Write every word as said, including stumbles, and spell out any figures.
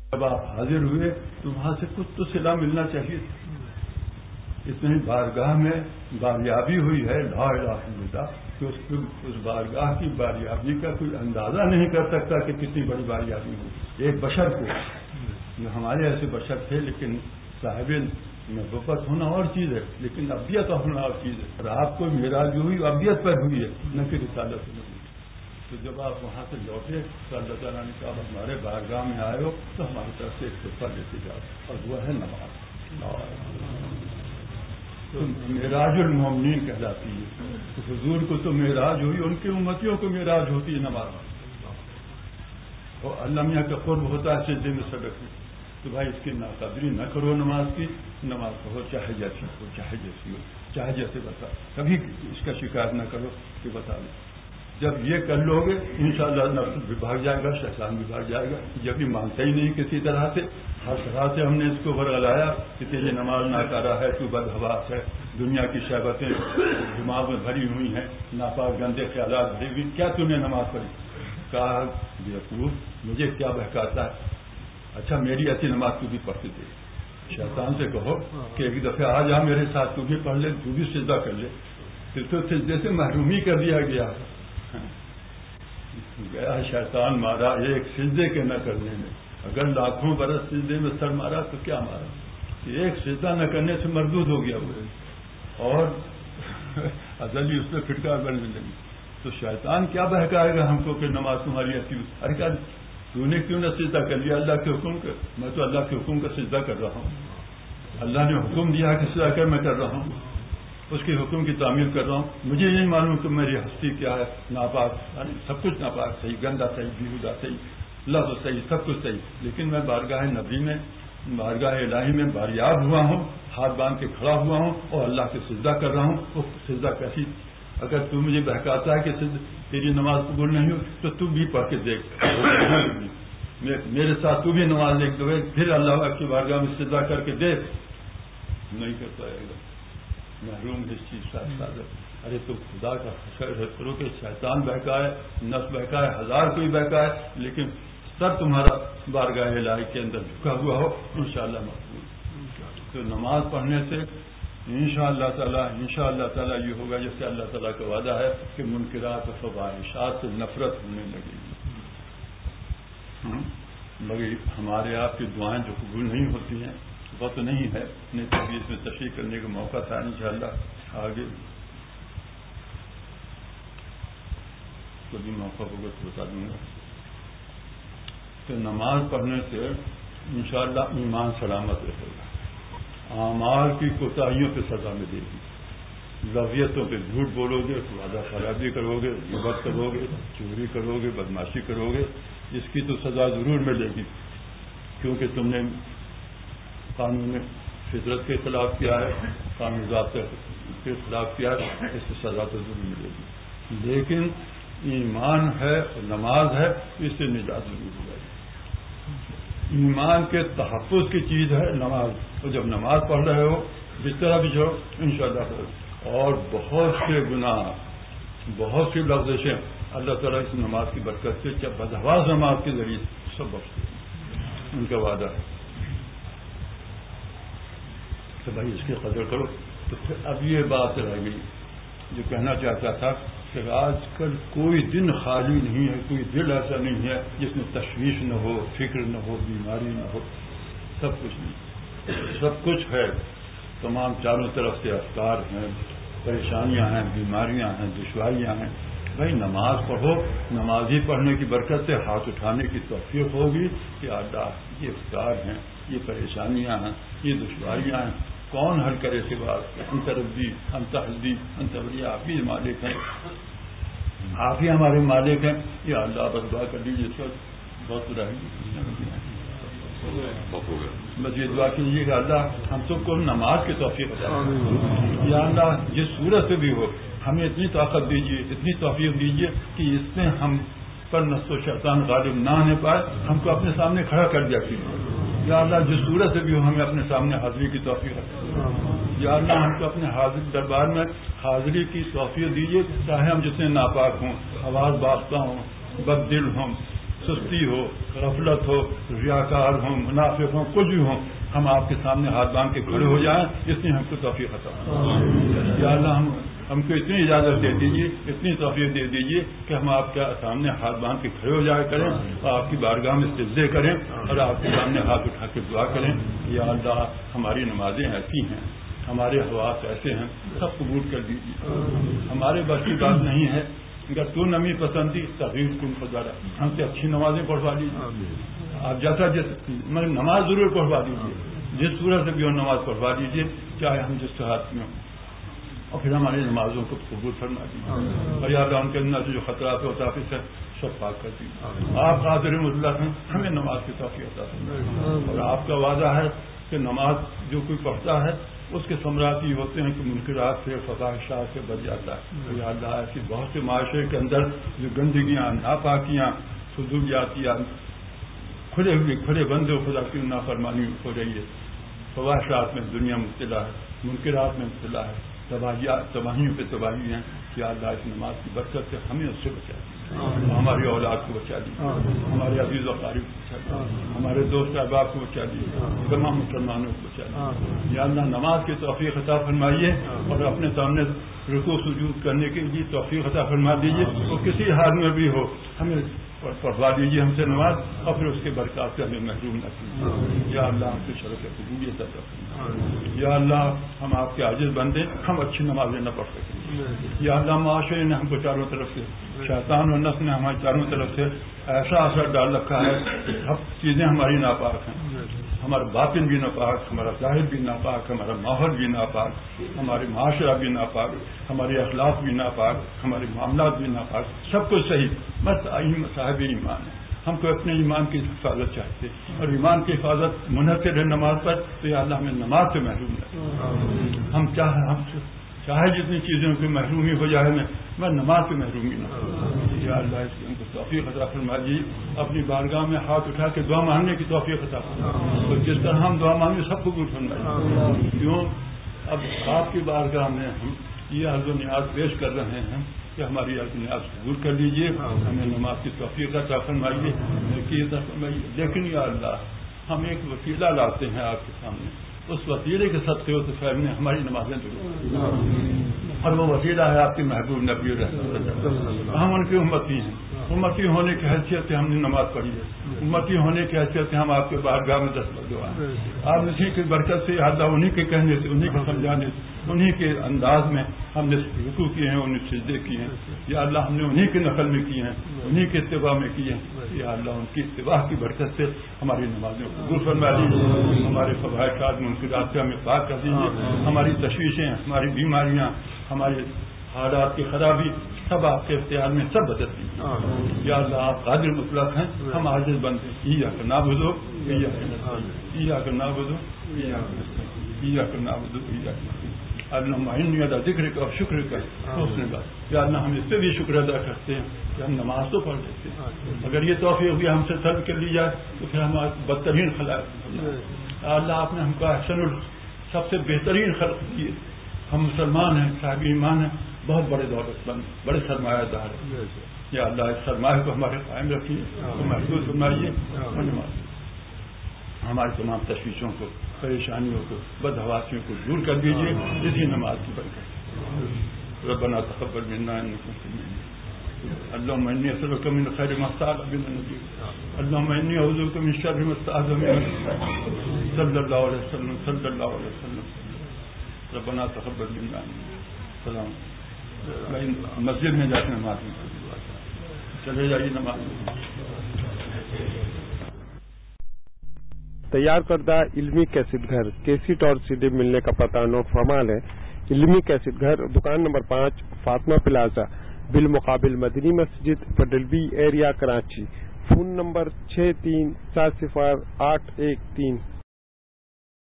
جب آپ حاضر ہوئے تو وہاں سے کچھ تو صلہ ملنا چاہیے. اتنی بارگاہ میں باریابی ہوئی ہے لا الہ الا اللہ کہ اس, اس بارگاہ کی باریابی کا کوئی اندازہ نہیں کر سکتا کہ کتنی بڑی باریابی ہوئی ایک بشر کو. جو ہمارے ایسے بشر تھے لیکن صاحب نبوت ہونا اور چیز ہے, لیکن ابیت ہونا اور چیز ہے. اور آپ کو معراج جو ہوئی ابیت پر ہوئی ہے نہ کہ رسالت میں ہوئی. تو جب آپ وہاں سے لوٹے تو اللہ تعالیٰ نے کہا ہمارے بارگاہ میں آئے ہو تو ہماری طرف سے ایک تحفہ لیتے جاؤ, اور وہ ہے نماز. تو معراج المومنین کہلاتی ہے. تو حضور کو تو معراج ہوئی, ان کی امتیوں کو معراج ہوتی ہے نماز. اور اللہ میاں کا قرب ہوتا ہے سجدے میں صدق میں. تو بھائی اس کی ناقدری نہ کرو نماز کی. نماز پڑھو چاہے جیسی ہو, چاہے جیسی ہو, چاہے جیسے بتا. کبھی اس کا شکایت نہ کرو کہ بتا دو. جب یہ کر لو گے انشاءاللہ نفس بھی بھاگ جائے گا, شیطان بھی بھاگ جائے گا. جب بھی مانتا ہی نہیں کسی طرح سے, ہر طرح سے ہم نے اس کو ورگلایا کہ تیری نماز ناکارہ ہے, تو بدحواس ہے, دنیا کی شہوتیں دماغ میں بھری ہوئی ہیں, ناپاک گندے خیالات بھری ہوئی, کیا تم نے نماز پڑھی؟ کہا بیوقوف مجھے کیا بہکاتا ہے, اچھا میری ایسی نماز تو بھی پڑھتے دے. شیطان سے کہو کہ ایک دفعہ آ جا میرے ساتھ, تو بھی پڑھ لے, تو بھی سجدہ کر لے. پھر تو سجدے سے محرومی کر دیا گیا. گیا شیطان مارا ایک سجدے کے نہ کرنے میں. اگر لاکھوں برس سجدے میں سر مارا تو کیا مارا, ایک سجدہ نہ کرنے سے مردود ہو گیا وہ, اور ازلی اس پہ پھٹکار بننے لگی. تو شیطان کیا بہکائے گا ہم کو کہ نماز تمہاری ایسی. ارے کیا تو نے کیوں نہ سجدہ کر لیا اللہ کے حکم کا؟ میں تو اللہ کے حکم کا سجدہ کر رہا ہوں. اللہ نے حکم دیا کہ سجدہ کر, میں کر رہا ہوں, اس کے حکم کی تعمیر کر رہا ہوں. مجھے نہیں معلوم کہ میری ہستی کیا ہے, ناپاک, سب کچھ ناپاک صحیح, گندا صحیح, بیہودہ صحیح, لفظ صحیح, سب کچھ صحیح, لیکن میں بارگاہ نبی میں, بارگاہ الہی میں باریاب ہوا ہوں, ہاتھ باندھ کے کھڑا ہوا ہوں اور اللہ کے سجدہ کر رہا ہوں. وہ سجدہ کیسی, اگر تو مجھے بہکاتا ہے کہ تیری نماز قبول نہیں ہو تو تو بھی پڑھ کے دیکھ, میرے ساتھ تو بھی نماز دیکھ دو, پھر اللہ کی بارگاہ میں سجدہ کر کے دیکھ. نہیں کر پائے گا, محروم اس چیز کا احساس. ارے تو خدا کا خیر کرو کہ شیطان بہکائے, نفس بہکائے, ہزار کوئی بہکائے, لیکن سر تمہارا بارگاہ الہی کے اندر جھکا ہوا ہو, انشاءاللہ مقبول. تو نماز پڑھنے سے انشاءاللہ تعالیٰ انشاءاللہ تعالیٰ یہ ہوگا جیسے اللہ تعالیٰ کا وعدہ ہے کہ منکرات و فواحشات سے نفرت ہونے لگے گی. مگر ہمارے آپ کی دعائیں جو قبول نہیں ہوتی ہیں وقت نہیں ہے, نہیں تو اس میں تشریح کرنے کا موقع تھا. انشاءاللہ آگے کبھی موقع ہوگا تو بتا دوں گا. تو نماز پڑھنے سے انشاءاللہ ایمان سلامت رہے گا, اعمال کی کوتاہیوں پہ سزا ملے گی, لفظیتوں پہ جھوٹ بولو گے, وعدہ خرابی کرو گے, غیبت کرو گے, چوری کرو گے, بدماشی کرو گے, اس کی تو سزا ضرور ملے گی, کیونکہ تم نے قانون فطرت کے خلاف کیا ہے, قانون ضابطے کے خلاف کیا ہے, اس سے سزا تو ضرور ملے گی. لیکن ایمان ہے اور نماز ہے, اس سے نجات ضرور ہو جائے گی. ایمان کے تحفظ کی چیز ہے نماز, اور جب نماز پڑھ رہے ہو جس طرح بھی جو انشاءاللہ ہو, اور بہت سے گناہ, بہت سی لفظیں اللہ تعالیٰ اس نماز کی برکت سے جب بدحواس نماز کے ذریعے سب بخشتے ہیں, ان کا وعدہ ہے. تو بھائی اس کی قدر کرو. تو پھر اب یہ بات رہ گئی جو کہنا چاہتا تھا کہ آج کل کوئی دن خالی نہیں ہے, کوئی دل ایسا نہیں ہے جس میں تشویش نہ ہو, فکر نہ ہو, بیماری نہ ہو. سب کچھ نہیں, سب کچھ ہے. تمام چاروں طرف سے افکار ہیں, پریشانیاں ہیں, بیماریاں ہیں, دشواریاں ہیں. بھائی نماز پڑھو, نمازی پڑھنے کی برکت سے ہاتھ اٹھانے کی توفیق ہوگی کہ اللہ یہ افکار ہیں, یہ پریشانیاں ہیں, یہ دشواریاں ہیں, کون حل کرے کے بعد انت ربی انت حسبی انت ولی, آپ ہی مالک ہیں, آپ ہی ہمارے مالک ہیں. یا اللہ بس دعا کر دیجیے, اس وقت بہت رہے گی. بس یہ دعا کیجیے کہ اللہ ہم سب کو نماز کی توفیق عطا فرمائے. یا اللہ جس صورت سے بھی ہو ہمیں اتنی طاقت دیجیے, اتنی توفیق دیجیے کہ اس میں ہم پر نفس و شیطان غالب نہ آنے پائے, ہم کو اپنے سامنے کھڑا کر دیا کیجیے. یا اللہ جس صورت سے بھی ہو ہمیں اپنے سامنے حاضری کی توفیق عطا. یا اللہ ہم کو اپنے حاضر دربار میں حاضری کی توفیق دیجیے, چاہے ہم جتنے ناپاک ہوں, آواز باختہ ہوں, بد دل ہوں, سستی ہو، غفلت ہو، ریاکار ہوں، منافق ہوں، کچھ بھی ہوں، ہم آپ کے سامنے ہاتھ باندھ کے کھڑے ہو جائیں، اس لیے ہم کو توفیق عطا فرمائیے یا اللہ. ہم ہم کو اتنی اجازت دے دیجیے، اتنی توفیق دے دیجیے کہ ہم آپ کے سامنے ہاتھ باندھ کے کھڑے ہو جایا کریں اور آپ کی بارگاہ میں سجدے کریں اور آپ کے سامنے ہاتھ اٹھا کے دعا کریں. یا اللہ ہماری نمازیں ایسی ہیں، ہمارے حواس ایسے ہیں، سب قبول کر دیجیے. ہمارے بس کی بات نہیں ہے، اگر تو نمی پسندی تغیر کن خدا ہم سے اچھی نمازیں پڑھوا دیجیے. آپ جیسا جس مگر نماز ضرور پڑھوا دیجیے، جس صورت سے بھی ہو نماز پڑھوا دیجیے، چاہے ہم جس ہاتھ میں ہوں، اور پھر ہماری نمازوں کو قبول فرما دیجیے. اور یا اللہ ان کے اندر سے جو خطرات ہوتا ہے پھر سب پاک کر دیجیے. آپ قادر مطلق ہیں، ہمیں نماز کی توفیق عطا فرمائیے. اور آپ کا وعدہ ہے کہ نماز جو کوئی پڑھتا ہے اس کے ثمرات یہ ہوتے ہیں کہ منکرات سے، فحاشات سے بچ جاتا ہے. یا اللہ ایسی بہت سے معاشرے کے اندر جو گندگیاں، ناپاکیاں، فضولیاتیاں کھلے ہوئے کھلے بندے خدا کی نافرمانی ہو رہی ہے، فحاشات میں دنیا مبتلا ہے، منکرات میں مبتلا ہے، تباہیات تباہیوں پہ تباہی ہیں. یا اللہ اس نماز کی برکت سے ہمیں اس سے بچا دیجیے، ہماری اولاد کو بچا دیجیے، ہمارے عزیز و اقارب کو بچا دیجیے، ہمارے دوست احباب کو بچا دیجیے، تمام مسلمانوں کو بچا دیجیے. یا اللہ نماز کی توفیق عطا فرمائیے اور اپنے سامنے رکوع سجود کرنے کے لیے توفیق عطا فرما دیجیے. وہ کسی حال میں بھی ہو ہمیں پڑھوا دیجیے ہم سے نماز، اور پھر اس کے برکات سے ہمیں محروم نہ کیجیے. یا اللہ ہم سے شرف قبولیت عطا فرمائیے. یا اللہ ہم آپ کے عاجز بندے، ہم اچھی نمازیں نہ پڑھ سکیں. یا اللہ معاشرے نے ہم کو چاروں طرف سے، شیطان اور نفس نے ہماری چاروں طرف سے ایسا اثر ڈال رکھا ہے کہ سب چیزیں ہماری ناپاک ہیں، ہمارا باطن بھی ناپاک، ہمارا ظاہر بھی ناپاک، ہمارا ماحول بھی ناپاک، ہمارے معاشرہ بھی ناپاک، ہمارے اخلاق بھی ناپاک، ہمارے معاملات بھی ناپاک، سب کچھ صحیح. بس صاحب ایمان ہے، ہم کو اپنے ایمان کی حفاظت چاہتے اور ایمان کی حفاظت منحصر ہے نماز پر. تو یا اللہ ہمیں نماز سے محروم ہے. ہم چاہے ہم چاہے جتنی چیزوں کی محرومی ہو جائے میں میں نماز سے محرومی نہ ہوں. یا اللہ اس کو توفیق عطا فرمائیے. اپنی بارگاہ میں ہاتھ اٹھا کے دعا مانگنے کی توفیق عطا فرمائیے. اور جس طرح ہم دعا مانگے سب کو قبول فرمائیے. کیوں اب آپ کی بارگاہ میں ہم یہ عرض و نیاز پیش کر رہے ہیں کہ ہماری عرض و نیاز قبول کر لیجیے، ہمیں نماز کی توفیق عطا فرمائیے، نیکی عطا فرمائیے. لیکن یا اللہ ہم ایک وسیلہ لاتے ہیں آپ کے سامنے، اس وسیلے کے صدقے و صاحب نے ہماری نمازیں ضرور، اور وہ وسیلہ ہے آپ کے محبوب نبی رحمت. ہم ان کی امتی ہیں، امتی ہونے کی حیثیت سے ہم نے نماز پڑھی ہے، امتی ہونے کی حیثیت سے ہم آپ کے بارگاہ میں دستک دعا ہیں. آپ اسی کی برکت سے اللہ انہیں کے کہنے سے، انہیں کے سمجھانے سے، انہیں کے انداز میں ہم نے رکوع کیے ہیں، انہیں سجدے کیے ہیں. یا اللہ ہم نے انہیں کی نقل میں کیے ہیں، انہیں کے اتباع میں کیے ہیں. یا اللہ ان کی اتباع کی برکت سے ہماری نمازیں قبول فرما لیجیے، ہمارے فواہشات منکرات سے ہمیں پاک کر دیجیے. ہماری تشویشیں، ہماری بیماریاں، ہمارے حالات کی خرابی سب آپ کے اختیار میں سب بدل دیجیے. یا اللہ آپ قادر مطلق ہیں، ہم عاجز بندے. ایاک نعبد و ایاک نستعین، ایاک نعبد و ایاک نستعین، ایاک نعبد و ایاک نستعین. اللہم اعنی علی ذکرک اور شکرک حسن عبادتک. یا اللہ ہم اس سے بھی شکر ادا کرتے ہیں کہ ہم نماز تو پڑھ لیتے ہیں، اگر یہ توفیق بھی ہم سے طلب کر لی جائے تو پھر ہم بدترین خلائق. اللہ آپ نے ہم کو احسن سب سے بہترین خلق کیے. ہم مسلمان ہیں، صاحب ایمان ہیں، بہت بڑے دولت مند، بڑے سرمایہ دار ہیں. یا اللہ اس سرمایہ کو ہمارے قائم رکھیے، تو محفوظ فرمائیے، ہماری تمام تشویشوں کو، پریشانیوں کو، بدحواسیوں کو دور کر دیجیے اسی نماز کی برکت. ربنا تقبل منا انک انت السمیع. اللهم انی اسألک من خیر ما استعاذ بک نبیک، اللهم انی اعوذ بک من شر ما استعاذ بک صلی اللہ علیہ وسلم صلی اللہ علیہ وسلم. ربنا تقبل منا. سلام. مسجد میں جا کے نماز میں چلے جائیے نماز میں. تیار کردہ علمی کیسٹ گھر کیسٹ اور سی ڈی ملنے کا پتہ نوٹ فرمال ہے. علمی کیسٹ گھر، دکان نمبر پانچ، فاطمہ پلازا، بالمقابل مدنی مسجد، پڈل B area, Karachi. Phone number چھ تین سات صفر آٹھ ایک تین